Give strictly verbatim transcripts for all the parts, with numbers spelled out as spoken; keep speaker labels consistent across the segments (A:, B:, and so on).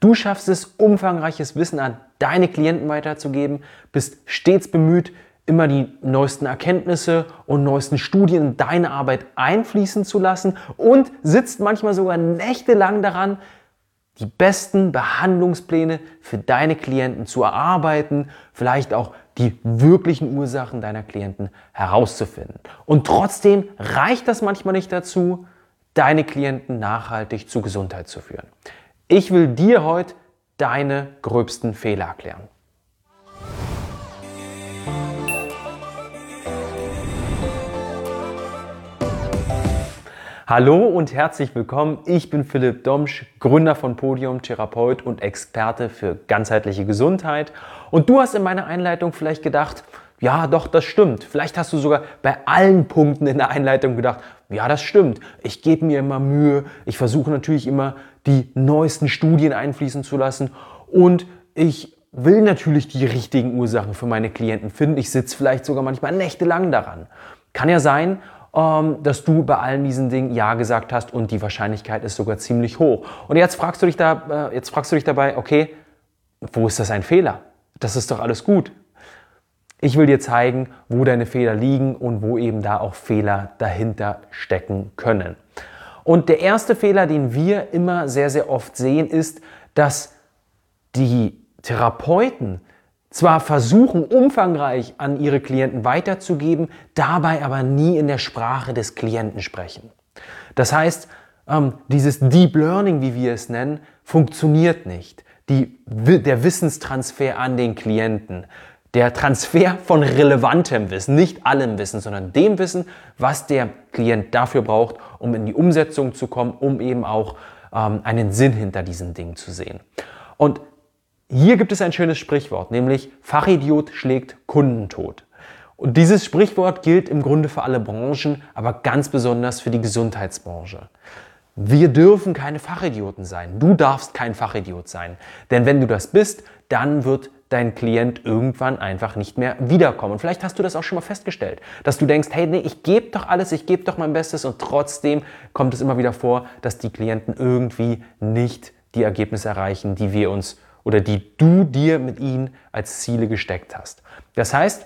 A: Du schaffst es, umfangreiches Wissen an deine Klienten weiterzugeben, bist stets bemüht, immer die neuesten Erkenntnisse und neuesten Studien in deine Arbeit einfließen zu lassen und sitzt manchmal sogar nächtelang daran, die besten Behandlungspläne für deine Klienten zu erarbeiten, vielleicht auch die wirklichen Ursachen deiner Klienten herauszufinden. Und trotzdem reicht das manchmal nicht dazu, deine Klienten nachhaltig zur Gesundheit zu führen. Ich will dir heute deine gröbsten Fehler erklären. Hallo und herzlich willkommen. Ich bin Philipp Domsch, Gründer von Podium, Therapeut und Experte für ganzheitliche Gesundheit. Und du hast in meiner Einleitung vielleicht gedacht, ja doch, das stimmt. Vielleicht hast du sogar bei allen Punkten in der Einleitung gedacht, ja das stimmt. Ich gebe mir immer Mühe. Ich versuche natürlich immer die neuesten Studien einfließen zu lassen. Und ich will natürlich die richtigen Ursachen für meine Klienten finden. Ich sitze vielleicht sogar manchmal nächtelang daran. Kann ja sein, dass du bei allen diesen Dingen Ja gesagt hast und die Wahrscheinlichkeit ist sogar ziemlich hoch. Und jetzt fragst du dich, da, jetzt fragst du dich dabei, okay, wo ist das ein Fehler? Das ist doch alles gut. Ich will dir zeigen, wo deine Fehler liegen und wo eben da auch Fehler dahinter stecken können. Und der erste Fehler, den wir immer sehr, sehr oft sehen, ist, dass die Therapeuten zwar versuchen, umfangreich an ihre Klienten weiterzugeben, dabei aber nie in der Sprache des Klienten sprechen. Das heißt, ähm, dieses Deep Learning, wie wir es nennen, funktioniert nicht. Die, der Wissenstransfer an den Klienten, der Transfer von relevantem Wissen, nicht allem Wissen, sondern dem Wissen, was der Klient dafür braucht, um in die Umsetzung zu kommen, um eben auch ähm, einen Sinn hinter diesen Dingen zu sehen. Und hier gibt es ein schönes Sprichwort, nämlich Fachidiot schlägt Kundentod. Und dieses Sprichwort gilt im Grunde für alle Branchen, aber ganz besonders für die Gesundheitsbranche. Wir dürfen keine Fachidioten sein. Du darfst kein Fachidiot sein. Denn wenn du das bist, dann wird dein Klient irgendwann einfach nicht mehr wiederkommen. Und vielleicht hast du das auch schon mal festgestellt, dass du denkst, hey, nee, ich gebe doch alles, ich gebe doch mein Bestes und trotzdem kommt es immer wieder vor, dass die Klienten irgendwie nicht die Ergebnisse erreichen, die wir uns oder die du dir mit ihnen als Ziele gesteckt hast. Das heißt,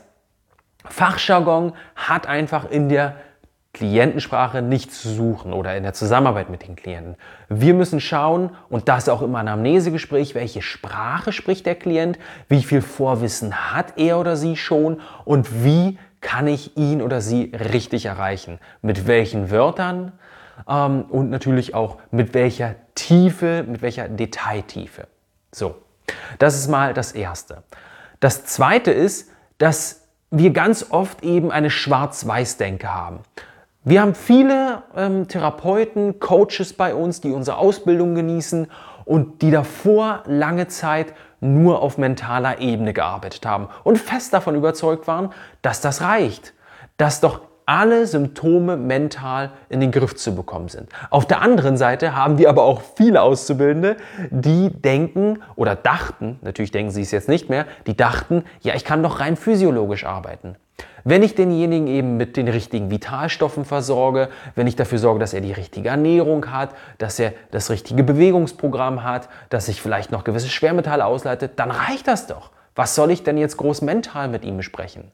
A: Fachjargon hat einfach in der Klientensprache nichts zu suchen oder in der Zusammenarbeit mit den Klienten. Wir müssen schauen, und das ist auch im Anamnesegespräch, welche Sprache spricht der Klient, wie viel Vorwissen hat er oder sie schon und wie kann ich ihn oder sie richtig erreichen. Mit welchen Wörtern ähm, und natürlich auch mit welcher Tiefe, mit welcher Detailtiefe. So. Das ist mal das Erste. Das Zweite ist, dass wir ganz oft eben eine Schwarz-Weiß-Denke haben. Wir haben viele ähm, Therapeuten, Coaches bei uns, die unsere Ausbildung genießen und die davor lange Zeit nur auf mentaler Ebene gearbeitet haben und fest davon überzeugt waren, dass das reicht, dass doch alle Symptome mental in den Griff zu bekommen sind. Auf der anderen Seite haben wir aber auch viele Auszubildende, die denken oder dachten, natürlich denken sie es jetzt nicht mehr, die dachten, ja, ich kann doch rein physiologisch arbeiten. Wenn ich denjenigen eben mit den richtigen Vitalstoffen versorge, wenn ich dafür sorge, dass er die richtige Ernährung hat, dass er das richtige Bewegungsprogramm hat, dass ich vielleicht noch gewisse Schwermetalle ausleite, dann reicht das doch. Was soll ich denn jetzt groß mental mit ihm besprechen?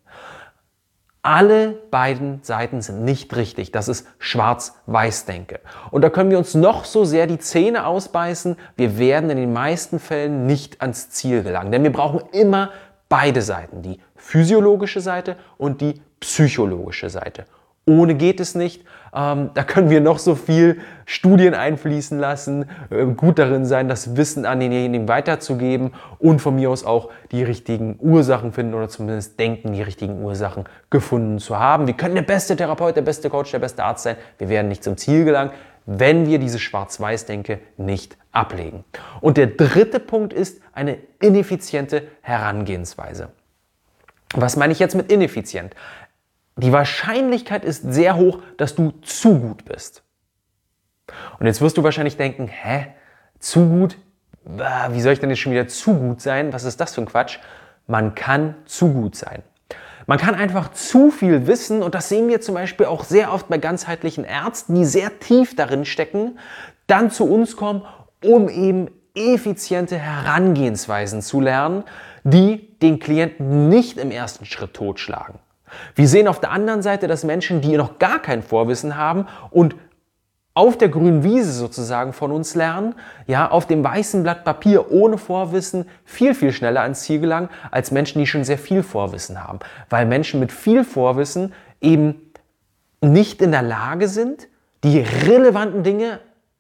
A: Alle beiden Seiten sind nicht richtig. Das ist Schwarz-Weiß-Denke. Und da können wir uns noch so sehr die Zähne ausbeißen. Wir werden in den meisten Fällen nicht ans Ziel gelangen. Denn wir brauchen immer beide Seiten. Die physiologische Seite und die psychologische Seite. Ohne geht es nicht. Ähm, da können wir noch so viel Studien einfließen lassen, äh, gut darin sein, das Wissen an denjenigen weiterzugeben und von mir aus auch die richtigen Ursachen finden oder zumindest denken, die richtigen Ursachen gefunden zu haben. Wir können der beste Therapeut, der beste Coach, der beste Arzt sein. Wir werden nicht zum Ziel gelangen, wenn wir diese Schwarz-Weiß-Denke nicht ablegen. Und der dritte Punkt ist eine ineffiziente Herangehensweise. Was meine ich jetzt mit ineffizient? Die Wahrscheinlichkeit ist sehr hoch, dass du zu gut bist. Und jetzt wirst du wahrscheinlich denken, hä, zu gut? Wie soll ich denn jetzt schon wieder zu gut sein? Was ist das für ein Quatsch? Man kann zu gut sein. Man kann einfach zu viel wissen und das sehen wir zum Beispiel auch sehr oft bei ganzheitlichen Ärzten, die sehr tief darin stecken, dann zu uns kommen, um eben effiziente Herangehensweisen zu lernen, die den Klienten nicht im ersten Schritt totschlagen. Wir sehen auf der anderen Seite, dass Menschen, die noch gar kein Vorwissen haben und auf der grünen Wiese sozusagen von uns lernen, ja, auf dem weißen Blatt Papier ohne Vorwissen viel, viel schneller ans Ziel gelangen, als Menschen, die schon sehr viel Vorwissen haben. Weil Menschen mit viel Vorwissen eben nicht in der Lage sind, die relevanten Dinge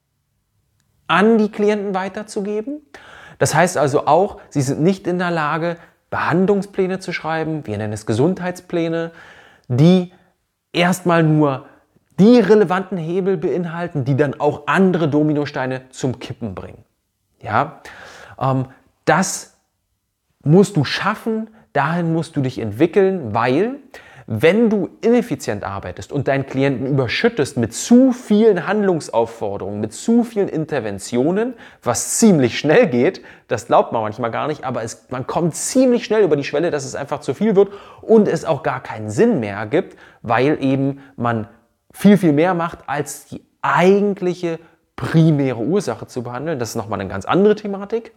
A: an die Klienten weiterzugeben. Das heißt also auch, sie sind nicht in der Lage, Behandlungspläne zu schreiben, wir nennen es Gesundheitspläne, die erstmal nur die relevanten Hebel beinhalten, die dann auch andere Dominosteine zum Kippen bringen. Ja, ähm, das musst du schaffen, dahin musst du dich entwickeln, weil wenn du ineffizient arbeitest und deinen Klienten überschüttest mit zu vielen Handlungsaufforderungen, mit zu vielen Interventionen, was ziemlich schnell geht, das glaubt man manchmal gar nicht, aber es, man kommt ziemlich schnell über die Schwelle, dass es einfach zu viel wird und es auch gar keinen Sinn mehr ergibt, weil eben man viel, viel mehr macht, als die eigentliche primäre Ursache zu behandeln. Das ist nochmal eine ganz andere Thematik,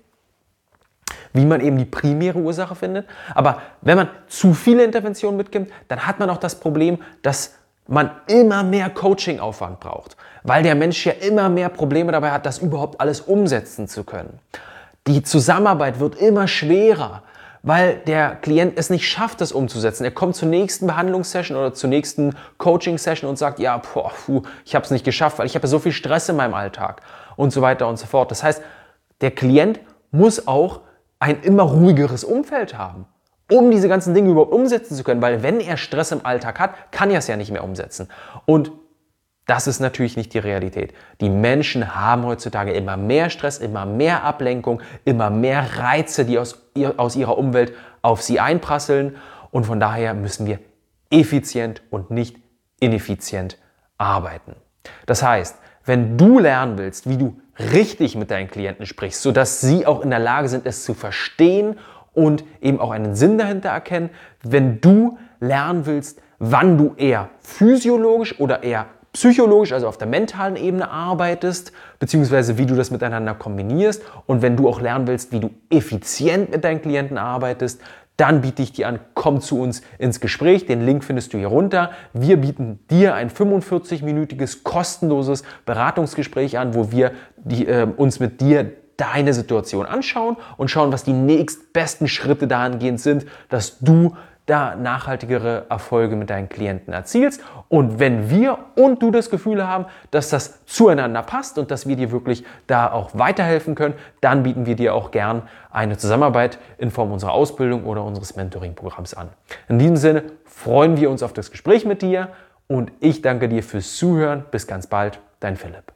A: wie man eben die primäre Ursache findet. Aber wenn man zu viele Interventionen mitgibt, dann hat man auch das Problem, dass man immer mehr Coaching-Aufwand braucht, weil der Mensch ja immer mehr Probleme dabei hat, das überhaupt alles umsetzen zu können. Die Zusammenarbeit wird immer schwerer, weil der Klient es nicht schafft, das umzusetzen. Er kommt zur nächsten Behandlungssession oder zur nächsten Coaching-Session und sagt, ja, boah, puh, ich habe es nicht geschafft, weil ich habe ja so viel Stress in meinem Alltag und so weiter und so fort. Das heißt, der Klient muss auch ein immer ruhigeres Umfeld haben, um diese ganzen Dinge überhaupt umsetzen zu können, weil wenn er Stress im Alltag hat, kann er es ja nicht mehr umsetzen. Und das ist natürlich nicht die Realität. Die Menschen haben heutzutage immer mehr Stress, immer mehr Ablenkung, immer mehr Reize, die aus, aus ihrer Umwelt auf sie einprasseln. Und von daher müssen wir effizient und nicht ineffizient arbeiten. Das heißt, wenn du lernen willst, wie du richtig mit deinen Klienten sprichst, sodass sie auch in der Lage sind, es zu verstehen und eben auch einen Sinn dahinter erkennen, wenn du lernen willst, wann du eher physiologisch oder eher psychologisch, also auf der mentalen Ebene arbeitest, beziehungsweise wie du das miteinander kombinierst und wenn du auch lernen willst, wie du effizient mit deinen Klienten arbeitest, dann biete ich dir an, komm zu uns ins Gespräch. Den Link findest du hier runter. Wir bieten dir ein fünfundvierzig-minütiges kostenloses Beratungsgespräch an, wo wir die, äh, uns mit dir deine Situation anschauen und schauen, was die nächstbesten Schritte dahingehend sind, dass du da nachhaltigere Erfolge mit deinen Klienten erzielst. Und wenn wir und du das Gefühl haben, dass das zueinander passt und dass wir dir wirklich da auch weiterhelfen können, dann bieten wir dir auch gern eine Zusammenarbeit in Form unserer Ausbildung oder unseres Mentoring-Programms an. In diesem Sinne freuen wir uns auf das Gespräch mit dir und ich danke dir fürs Zuhören. Bis ganz bald, dein Philipp.